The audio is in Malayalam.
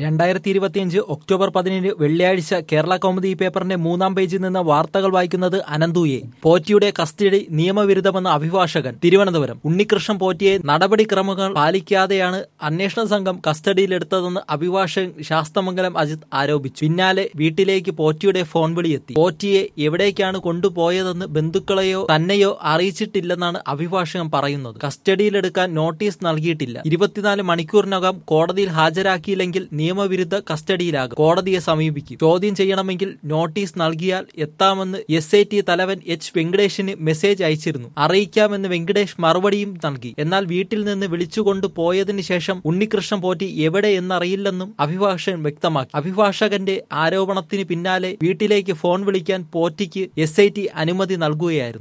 2025 ഒക്ടോബർ 17 വെള്ളിയാഴ്ച കേരള കൗമുദി പേപ്പറിന്റെ 3-ാം പേജിൽ നിന്ന് വാർത്തകൾ വായിക്കുന്നത് അനന്തുയെ. പോറ്റിയുടെ കസ്റ്റഡി നിയമവിരുദ്ധമെന്ന അഭിഭാഷകൻ. തിരുവനന്തപുരം. ഉണ്ണികൃഷ്ണൻ പോറ്റിയെ നടപടിക്രമങ്ങൾ പാലിക്കാതെയാണ് അന്വേഷണ സംഘം കസ്റ്റഡിയിലെടുത്തതെന്ന് അഭിഭാഷകൻ ശാസ്തമംഗലം അജിത് ആരോപിച്ചു. പിന്നാലെ വീട്ടിലേക്ക് പോറ്റിയുടെ ഫോൺ വിളിയെത്തി. പോറ്റിയെ എവിടേക്കാണ് കൊണ്ടുപോയതെന്ന് ബന്ധുക്കളെയോ തന്നെയോ അറിയിച്ചിട്ടില്ലെന്നാണ് അഭിഭാഷകൻ പറയുന്നത്. കസ്റ്റഡിയിലെടുക്കാൻ നോട്ടീസ് നൽകിയിട്ടില്ല. 24 മണിക്കൂറിനകം കോടതിയിൽ ഹാജരാക്കിയില്ലെങ്കിൽ നിയമവിരുദ്ധ കസ്റ്റഡിയിലാകും. കോടതിയെ സമീപിക്കും. ചോദ്യം ചെയ്യണമെങ്കിൽ നോട്ടീസ് നൽകിയാൽ എത്താമെന്ന് SIT തലവൻ H വെങ്കടേഷിന് മെസ്സേജ് അയച്ചിരുന്നു. അറിയിക്കാമെന്ന് വെങ്കടേഷ് മറുപടിയും നൽകി. എന്നാൽ വീട്ടിൽ നിന്ന് വിളിച്ചുകൊണ്ടു പോയതിനു ശേഷം ഉണ്ണികൃഷ്ണൻ പോറ്റി എവിടെ എന്നറിയില്ലെന്നും അഭിഭാഷകൻ വ്യക്തമാക്കി. അഭിഭാഷകന്റെ ആരോപണത്തിന് പിന്നാലെ വീട്ടിലേക്ക് ഫോൺ വിളിക്കാൻ പോറ്റിക്ക് SIT അനുമതി നൽകുകയായിരുന്നു.